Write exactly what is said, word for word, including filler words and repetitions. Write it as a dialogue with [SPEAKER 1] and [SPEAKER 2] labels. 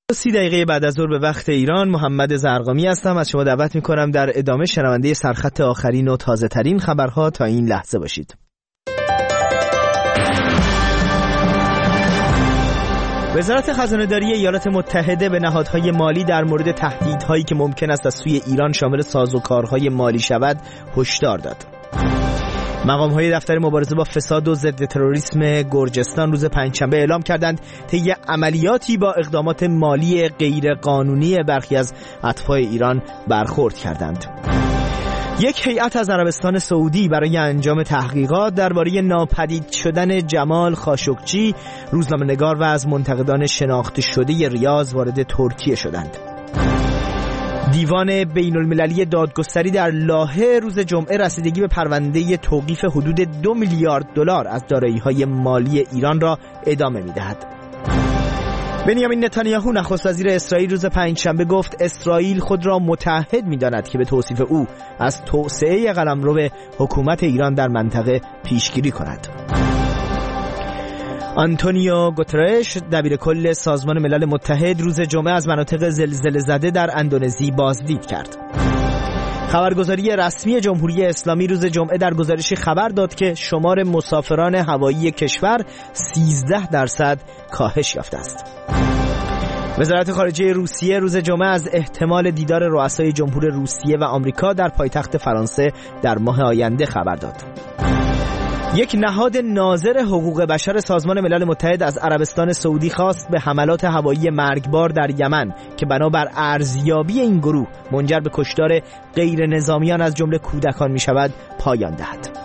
[SPEAKER 1] سی دقیقه بعد از ظهر به وقت ایران، محمد زرقامی هستم. از شما دعوت میکنم در ادامه شنونده سرخط آخرین و تازه ترین خبرها تا این لحظه باشید. وزارت خزانه‌داری ایالات متحده به نهادهای مالی در مورد تهدیدهایی که ممکن است از سوی ایران شامل سازوکارهای مالی شود هشدار داد. مقام‌های دفتر مبارزه با فساد و ضد تروریسم گرجستان روز پنجشنبه اعلام کردند طی عملیاتی با اقدامات مالی غیرقانونی برخی از اتباع ایران برخورد کردند. یک هیئت از عربستان سعودی برای انجام تحقیقات درباره ناپدید شدن جمال خاشقچی، روزنامه‌نگار و از منتقدان شناخته شده ریاض وارد ترکیه شدند. دیوان بین المللی دادگستری در لاهه روز جمعه رسیدگی به پرونده توقیف حدود دو میلیارد دلار از دارایی‌های مالی ایران را ادامه می‌دهد. بنیامین نتانیاهو نخست وزیر اسرائیل روز پنجشنبه گفت اسرائیل خود را متعهد می‌داند که به توصیف او از توسعه قلمرو حکومت ایران در منطقه پیشگیری کند. آنتونیو گوترش دبیر کل سازمان ملل متحد روز جمعه از مناطق زلزله زده در اندونزی بازدید کرد. خبرگزاری رسمی جمهوری اسلامی روز جمعه در گزارشی خبر داد که شمار مسافران هوایی کشور سیزده درصد کاهش یافته است. وزارت خارجه روسیه روز جمعه از احتمال دیدار رؤسای جمهور روسیه و آمریکا در پایتخت فرانسه در ماه آینده خبر داد. یک نهاد ناظر حقوق بشر سازمان ملل متحد از عربستان سعودی خواست به حملات هوایی مرگبار در یمن که بنابر ارزیابی این گروه منجر به کشتار غیر نظامیان از جمله کودکان می شود پایان دهد.